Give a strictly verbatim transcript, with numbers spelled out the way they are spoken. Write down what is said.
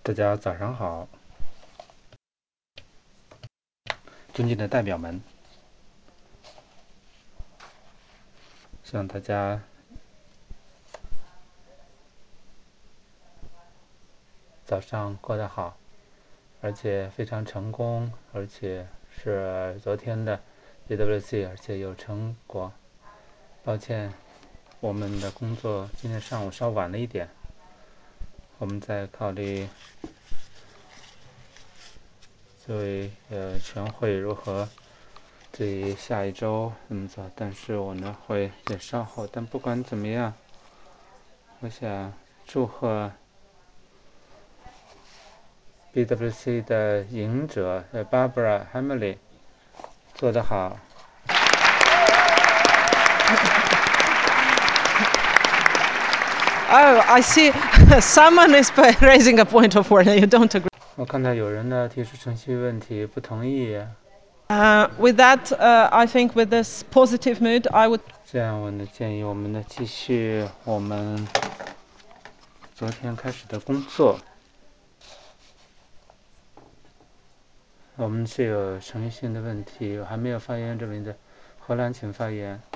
大家早上好，尊敬的代表们，希望大家早上过得好，而且非常成功，而且是昨天的 B W C， 而且有成果。抱歉，我们的工作今天上午稍晚了一点，我们在考虑作为呃全会如何对于下一周怎么做，但是我呢会在稍后。但不管怎么样，我想祝贺 B W C 的赢者 Barbara Hamley 做得好。 Oh, I see. Someone is raising a point of order. You don't agree. 我看到有人呢提出程序问题，不同意。 Uh, with that, uh, I think with this positive mood, I would. 这样，我呢建议我们呢继续我们昨天开始的工作。我们是有程序性的问题，还没有发言这边的荷兰，请发言。